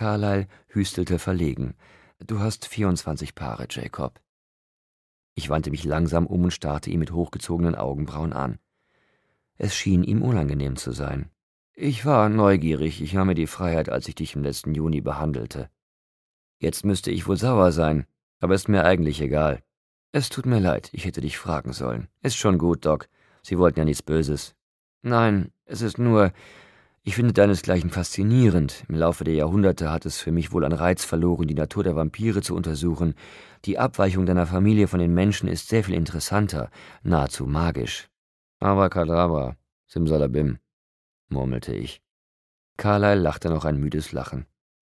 Carlyle hüstelte verlegen. »Du hast 24 Paare, Jacob.« Ich wandte mich langsam um und starrte ihn mit hochgezogenen Augenbrauen an. Es schien ihm unangenehm zu sein. »Ich war neugierig, ich nahm mir die Freiheit, als ich dich im letzten Juni behandelte. Jetzt müsste ich wohl sauer sein, aber ist mir eigentlich egal. Es tut mir leid, ich hätte dich fragen sollen. Ist schon gut, Doc, Sie wollten ja nichts Böses. Nein, es ist nur, ich finde deinesgleichen faszinierend. Im Laufe der Jahrhunderte hat es für mich wohl an Reiz verloren, die Natur der Vampire zu untersuchen. Die Abweichung deiner Familie von den Menschen ist sehr viel interessanter, nahezu magisch. Abracadabra, Simsalabim«, murmelte ich. Carlyle lachte noch ein müdes Lachen.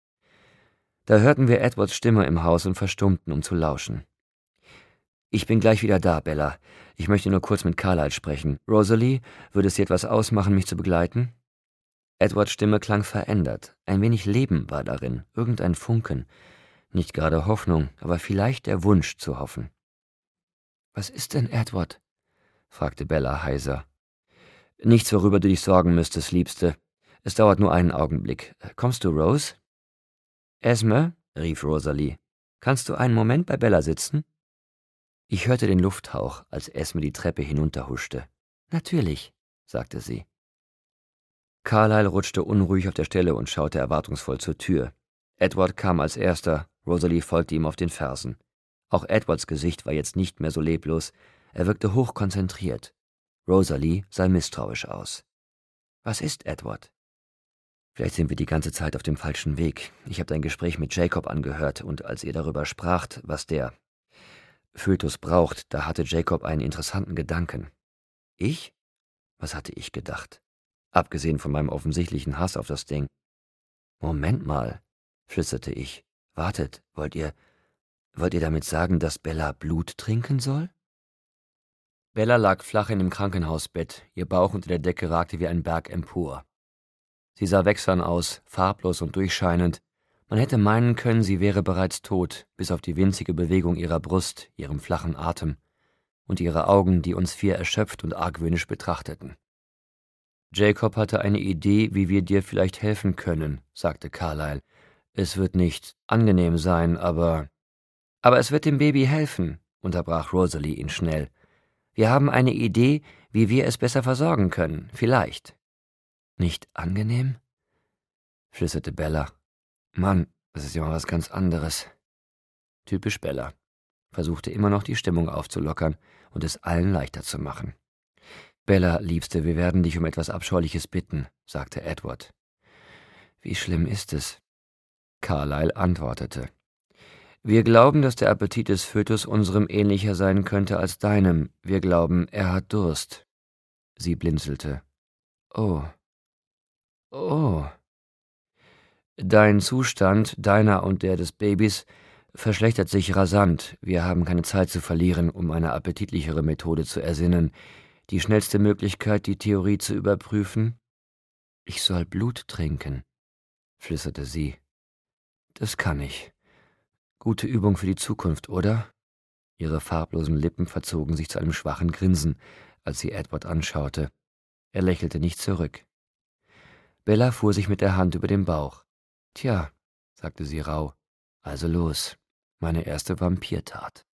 Da hörten wir Edwards Stimme im Haus und verstummten, um zu lauschen. »Ich bin gleich wieder da, Bella. Ich möchte nur kurz mit Carlyle sprechen. Rosalie, würde es dir etwas ausmachen, mich zu begleiten?« Edwards Stimme klang verändert. Ein wenig Leben war darin, irgendein Funken. Nicht gerade Hoffnung, aber vielleicht der Wunsch zu hoffen. »Was ist denn, Edward?« fragte Bella heiser. »Nichts, worüber du dich sorgen müsstest, Liebste. Es dauert nur einen Augenblick. Kommst du, Rose?« »Esme«, rief Rosalie, »kannst du einen Moment bei Bella sitzen?« Ich hörte den Lufthauch, als Esme die Treppe hinunterhuschte. »Natürlich«, sagte sie. Carlyle rutschte unruhig auf der Stelle und schaute erwartungsvoll zur Tür. Edward kam als erster, Rosalie folgte ihm auf den Fersen. Auch Edwards Gesicht war jetzt nicht mehr so leblos, er wirkte hochkonzentriert. Rosalie sah misstrauisch aus. »Was ist, Edward?« »Vielleicht sind wir die ganze Zeit auf dem falschen Weg. Ich habe dein Gespräch mit Jacob angehört, und als ihr darüber spracht, was der Fötus braucht, da hatte Jacob einen interessanten Gedanken.« »Ich? Was hatte ich gedacht? Abgesehen von meinem offensichtlichen Hass auf das Ding.« »Moment mal«, flüsterte ich. »Wartet, wollt ihr damit sagen, dass Bella Blut trinken soll?« Bella lag flach in dem Krankenhausbett, ihr Bauch unter der Decke ragte wie ein Berg empor. Sie sah wächsern aus, farblos und durchscheinend. Man hätte meinen können, sie wäre bereits tot, bis auf die winzige Bewegung ihrer Brust, ihrem flachen Atem und ihre Augen, die uns 4 erschöpft und argwöhnisch betrachteten. »Jacob hatte eine Idee, wie wir dir vielleicht helfen können«, sagte Carlyle. »Es wird nicht angenehm sein, aber es wird dem Baby helfen«, unterbrach Rosalie ihn schnell. »Wir haben eine Idee, wie wir es besser versorgen können, vielleicht.« »Nicht angenehm?«, flüsterte Bella. »Mann, das ist ja mal was ganz anderes.« Typisch Bella. Versuchte immer noch die Stimmung aufzulockern und es allen leichter zu machen. »Bella, Liebste, wir werden dich um etwas Abscheuliches bitten«, sagte Edward. »Wie schlimm ist es?« Carlyle antwortete. »Wir glauben, dass der Appetit des Fötus unserem ähnlicher sein könnte als deinem. Wir glauben, er hat Durst.« Sie blinzelte. »Oh. Oh. Dein Zustand, deiner und der des Babys, verschlechtert sich rasant. Wir haben keine Zeit zu verlieren, um eine appetitlichere Methode zu ersinnen. Die schnellste Möglichkeit, die Theorie zu überprüfen?« »Ich soll Blut trinken«, flüsterte sie. »Das kann ich. Gute Übung für die Zukunft, oder?« Ihre farblosen Lippen verzogen sich zu einem schwachen Grinsen, als sie Edward anschaute. Er lächelte nicht zurück. Bella fuhr sich mit der Hand über den Bauch. »Tja«, sagte sie rauh, »also los, meine erste Vampirtat.«